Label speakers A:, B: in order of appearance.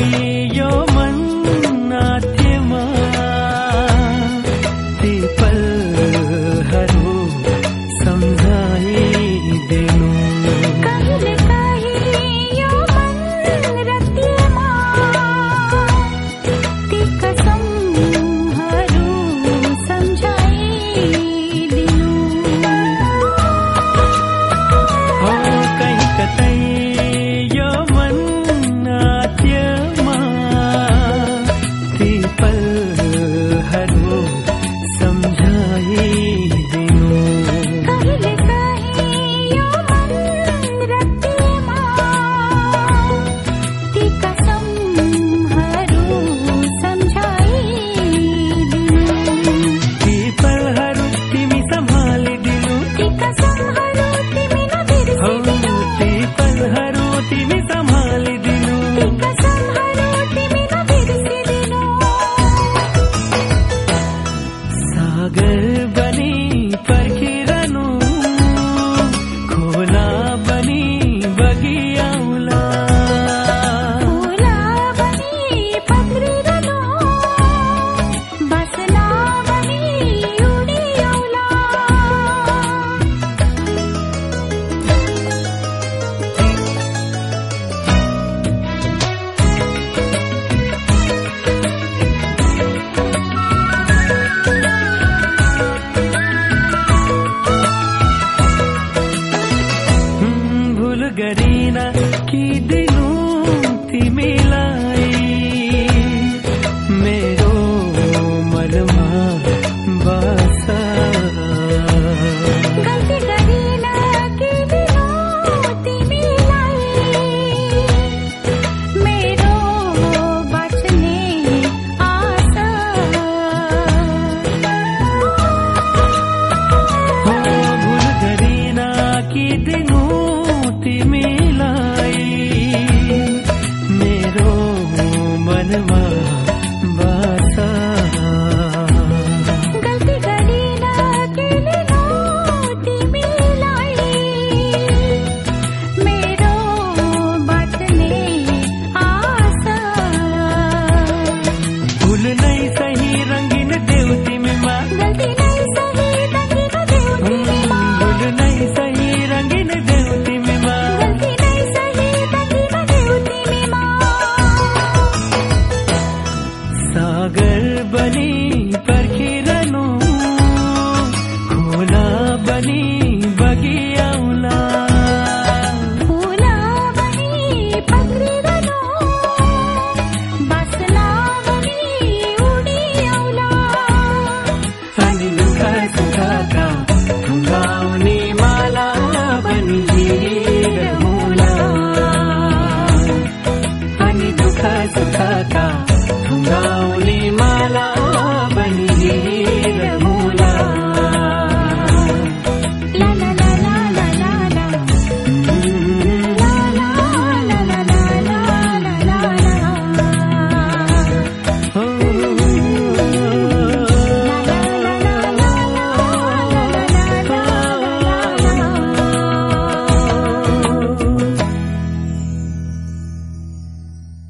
A: यो मन नाट्यमा ती पलहरू सम्झाइदिनु। गरिना कि दिनु तिमीलाई मेरो मनमा बस।
B: गल्ती गरिना कि दिनु तिमीलाई मेरो बच्ने आशा।
A: भुल गरिना कि दिनु तिमीलाई मेरो मनमा बस।
B: गल्ती गरिना कि दिनु तिमीलाई मेरो बच्ने आशा।
A: भुल नै सही रंगीन देऊ तिमीमा,
B: गल्ती नै सही रंगीन देऊ तिमीमा,
A: भुल नै सही रंगीन देऊ तिमीमा,
B: गल्ती नै सही रंगीन देऊ तिमीमा।
A: सागर बनी पर्खिरहनु, खोला बनी बगिआउला।
B: फूला बनी पत्रिरहनु, बस्ला बनी उडी आउला।
A: अनि दुःख सुखका ढुङ्गाउने माला बनी हिँडौला। अनि दुःख सुखका